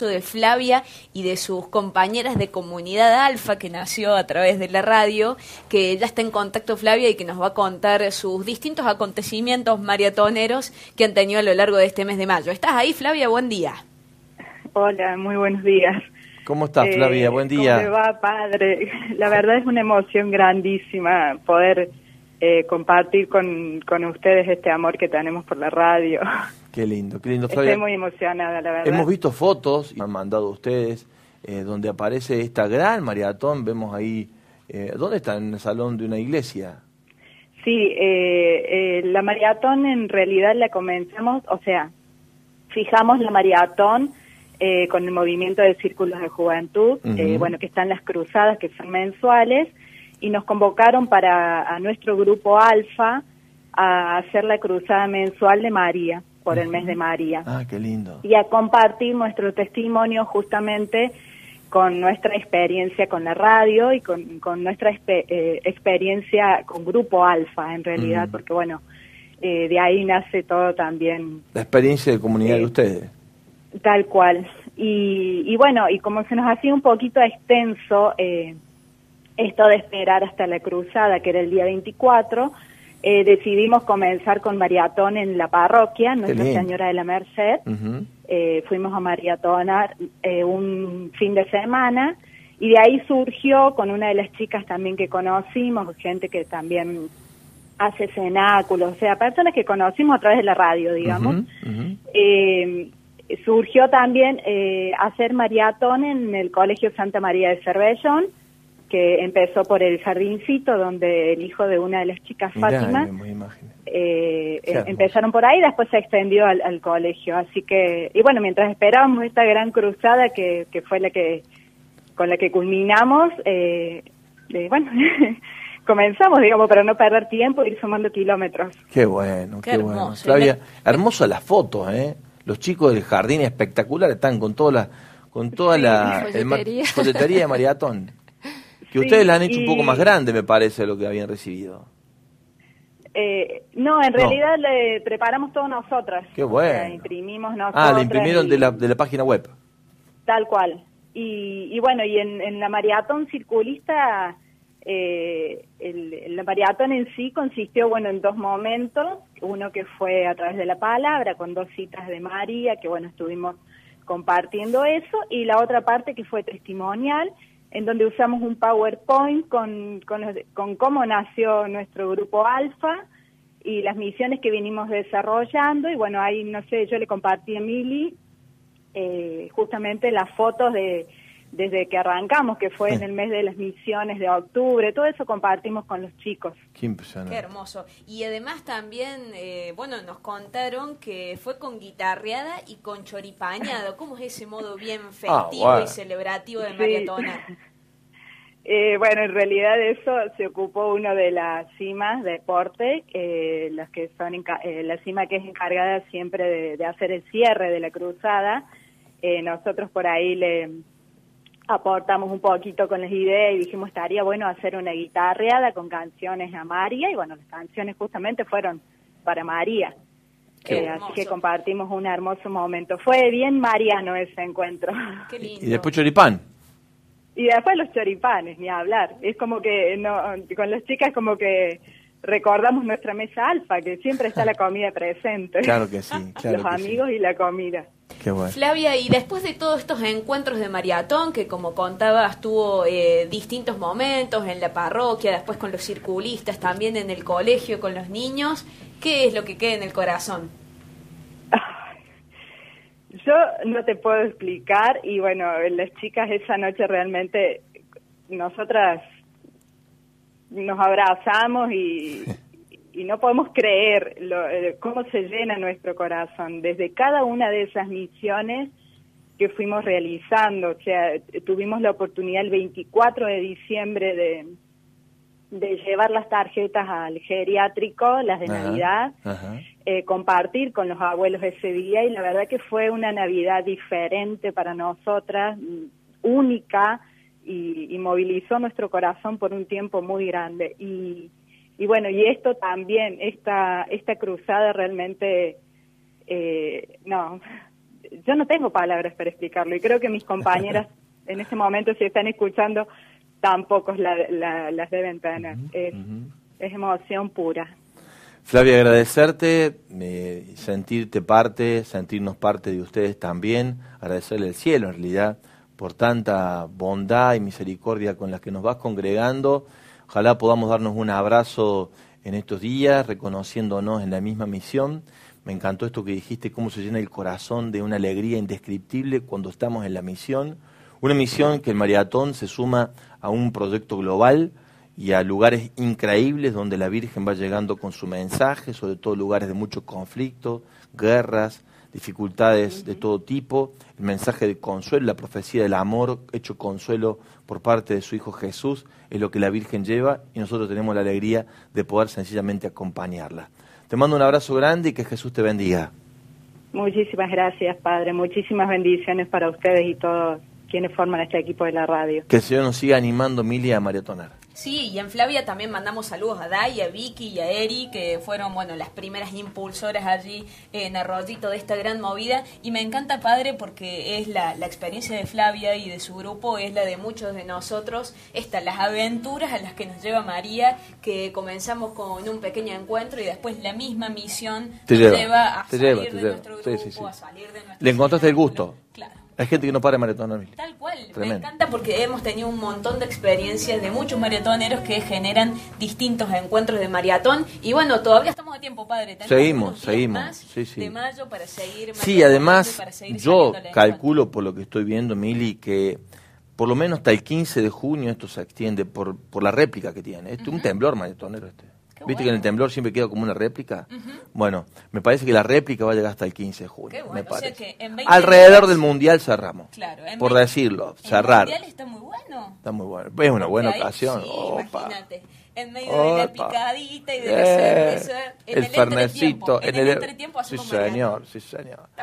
de Flavia y de sus compañeras de Comunidad Alfa, que nació a través de la radio, que ya está en contacto Flavia y que nos va a contar sus distintos acontecimientos maratoneros que han tenido a lo largo de este mes de mayo. ¿Estás ahí, Flavia? Buen día. Hola, muy buenos días. ¿Cómo estás, Flavia? Buen día. ¿Cómo le va, padre? La verdad es una emoción grandísima poder compartir con ustedes este amor que tenemos por la radio. Qué lindo, Flavia. Estoy muy emocionada, la verdad. Hemos visto fotos, y han mandado ustedes, donde aparece esta gran maratón. Vemos ahí, ¿dónde está? En el salón de una iglesia. Sí, la maratón en realidad la comenzamos, o sea, fijamos la maratón con el movimiento de círculos de juventud, bueno, que están las cruzadas, que son mensuales, y nos convocaron a nuestro grupo Alfa a hacer la cruzada mensual de María, por el mes de María. Ah, qué lindo. Y a compartir nuestro testimonio justamente con nuestra experiencia con la radio y con nuestra experiencia con Grupo Alfa, en realidad, porque bueno, de ahí nace todo también. La experiencia de comunidad de ustedes. Tal cual. Y bueno, y como se nos hacía un poquito extenso esto de esperar hasta la cruzada, que era el día 24, decidimos comenzar con maratón en la parroquia, Nuestra Señora de la Merced. Fuimos a maratonar un fin de semana, y de ahí surgió con una de las chicas también que conocimos, gente que también hace cenáculos, o sea, personas que conocimos a través de la radio, digamos. Surgió también hacer maratón en el Colegio Santa María de Cervellón, que empezó por el jardincito, donde el hijo de una de las chicas, Fátima, empezaron por ahí, después se extendió al colegio. Así que, y bueno, mientras esperábamos esta gran cruzada, que fue con la que culminamos, bueno, comenzamos, digamos, para no perder tiempo, ir sumando kilómetros. Qué bueno, qué hermoso. bueno. Flavia, hermosa las fotos, ¿eh? Los chicos del jardín espectacular están con toda la folletería de maratón. Que ustedes la han hecho un poco más grande, me parece, de lo que habían recibido. No, en realidad le preparamos todo nosotras. Qué bueno. La imprimimos nosotras. Ah, la imprimieron de la página web. Tal cual. Y bueno, y en la maratón circulista, la maratón en sí consistió, bueno, en dos momentos. Uno que fue a través de la palabra, con 2 citas de María, que bueno, estuvimos compartiendo eso, y la otra parte que fue testimonial, en donde usamos un PowerPoint con cómo nació nuestro grupo Alfa y las misiones que vinimos desarrollando. Y bueno, ahí, no sé, yo le compartí a Mili justamente las fotos desde que arrancamos, que fue en el mes de las misiones de octubre. Todo eso compartimos con los chicos. Qué impresionante. Qué hermoso. Y además también, bueno, nos contaron que fue con guitarreada y con choripañado. ¿Cómo es ese modo bien festivo y celebrativo de maratona? Bueno, en realidad eso se ocupó uno de las cimas de deporte, las que son la cima que es encargada siempre de hacer el cierre de la cruzada. Nosotros por ahí le aportamos un poquito con las ideas y dijimos estaría bueno hacer una guitarreada con canciones a María, y bueno, las canciones justamente fueron para María. Así que compartimos un hermoso momento. Fue bien mariano ese encuentro. Qué lindo. Y después choripán. Y después los choripanes, ni hablar. Es como que con las chicas como que recordamos nuestra mesa Alfa, que siempre está la comida presente. Claro que sí. Claro los amigos y la comida. Qué bueno. Flavia, y después de todos estos encuentros de maratón, que como contabas tuvo distintos momentos en la parroquia, después con los circulistas, también en el colegio con los niños, ¿qué es lo que queda en el corazón? Yo no te puedo explicar, y bueno, las chicas esa noche realmente, nosotras nos abrazamos y no podemos creer cómo se llena nuestro corazón desde cada una de esas misiones que fuimos realizando. O sea, tuvimos la oportunidad el 24 de diciembre de llevar las tarjetas al geriátrico, las de Navidad, compartir con los abuelos ese día, y la verdad que fue una Navidad diferente para nosotras, única, y movilizó nuestro corazón por un tiempo muy grande. Y bueno, y esto también, esta cruzada realmente, yo no tengo palabras para explicarlo, y creo que mis compañeras en este momento, si están escuchando, tampoco las deben tener. Es emoción pura. Flavia, agradecerte, sentirte parte, sentirnos parte de ustedes también, agradecerle al cielo en realidad por tanta bondad y misericordia con las que nos vas congregando. Ojalá podamos darnos un abrazo en estos días, reconociéndonos en la misma misión. Me encantó esto que dijiste, cómo se llena el corazón de una alegría indescriptible cuando estamos en la misión. Una misión que el Maratón se suma a un proyecto global y a lugares increíbles donde la Virgen va llegando con su mensaje, sobre todo lugares de mucho conflicto, guerras, dificultades de todo tipo, el mensaje de consuelo, la profecía del amor hecho consuelo por parte de su Hijo Jesús, es lo que la Virgen lleva y nosotros tenemos la alegría de poder sencillamente acompañarla. Te mando un abrazo grande y que Jesús te bendiga. Muchísimas gracias, Padre, muchísimas bendiciones para ustedes y todos quienes forman este equipo de la radio. Que el Señor nos siga animando, Mili, a maratonar. Sí, y en Flavia también mandamos saludos a Day, a Vicky y a Eri, que fueron, las primeras impulsoras allí en Arroyito de esta gran movida. Y me encanta, Padre, porque es la experiencia de Flavia y de su grupo, es la de muchos de nosotros, las aventuras a las que nos lleva María, que comenzamos con un pequeño encuentro y después la misma misión nos lleva a salir de nuestro grupo, a salir de nuestro... ¿Le encontraste el gusto? Claro. Hay gente que no para de maratonar. Tal cual, Tremendo. Me encanta porque hemos tenido un montón de experiencias de muchos maratoneros que generan distintos encuentros de maratón y todavía estamos a tiempo, Padre. Seguimos. Más sí. de mayo para seguir. Sí, además yo calculo por lo que estoy viendo, Mili, que por lo menos hasta el 15 de junio esto se extiende por la réplica que tiene. Un temblor maratonero ¿Viste que en el temblor siempre queda como una réplica? Bueno, me parece que la réplica va a llegar hasta el 15 de junio, me parece. O sea que alrededor del Mundial cerramos, claro, por decirlo, cerrar. El Mundial está muy bueno. Está muy bueno, es una buena ocasión. Sí, imagínate, en medio de la picadita y de la cerveza, el fernecito, en el entretiempo sí señor.